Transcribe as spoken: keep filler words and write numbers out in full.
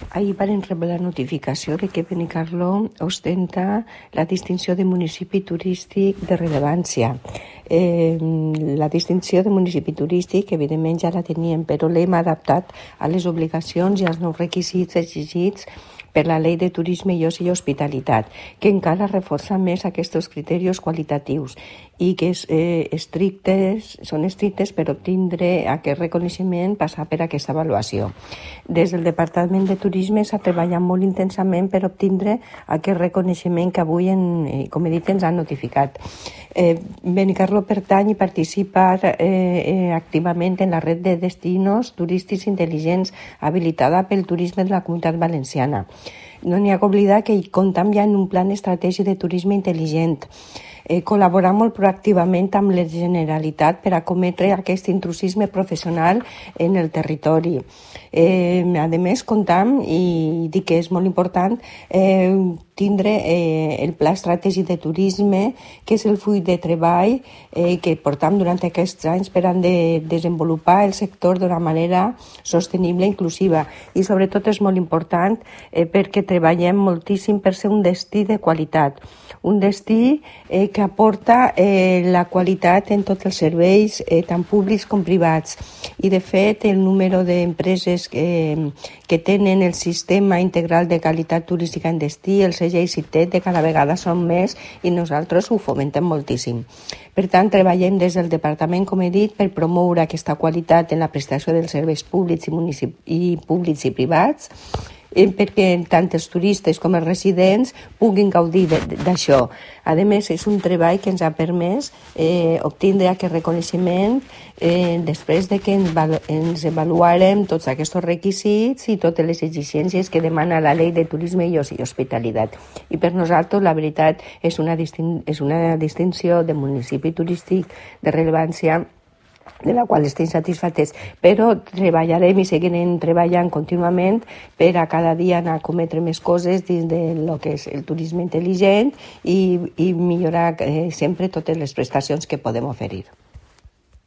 Ahir van rebre la notificació de que Benicarló ostenta la distinció de municipi turístic de rellevància. Eh, la distinció de municipi turístic, evidentment ja la teníem, però l'hem adaptat a les obligacions i als nous requisits exigits per la Llei de Turisme i Oci i Hospitalitat, que encara reforça més aquests criteris qualitatius i que és, eh, estrictes, són estrictes per obtindre aquest reconeixement, passar per aquesta avaluació. Des del Departament de Turisme s'ha treballat molt intensament per obtindre aquest reconeixement que avui, en, com he dit, ens han notificat. Eh, Benicarló pertany i participa eh, eh, activament en la red de destinos turístics intel·ligents habilitada pel turisme de la Comunitat Valenciana. No n'hi ha que oblidar que hi comptam ja en un plan estratègic de turisme intel·ligent. Eh, col·laborar molt proactivament amb la Generalitat per acometre aquest intrusisme professional en el territori. Eh, a més, comptam, i dic que és molt important, eh, tindre eh, el Pla Estratègic de Turisme, que és el full de treball eh, que portam durant aquests anys per a de desenvolupar el sector d'una manera sostenible i inclusiva. I sobretot és molt important eh, perquè treballem moltíssim per ser un destí de qualitat. Un destí eh, que aporta eh, la qualitat en tots els serveis, eh, tant públics com privats. I, de fet, el número d'empreses que, que tenen el sistema integral de qualitat turística en destí, el segell CITET, de cada vegada són més i nosaltres ho fomentem moltíssim. Per tant, treballem des del departament, com he dit, per promoure aquesta qualitat en la prestació dels serveis públics i, municip... i públics i privats, perquè tant els turistes com els residents puguin gaudir d'això. A més, és un treball que ens ha permès eh, obtindre aquest reconeixement eh, després de que ens, ens avaluarem tots aquests requisits i totes les exigències que demana la Llei de Turisme i Oci i Hospitalitat. I per nosaltres, la veritat, és una, distin és una distinció de municipi turístic de rellevància de la qual estem satisfets, però treballarem i seguirem treballant contínuament per a cada dia anar a cometre més coses dins de lo que és el turisme intel·ligent i, i millorar eh, sempre totes les prestacions que podem oferir.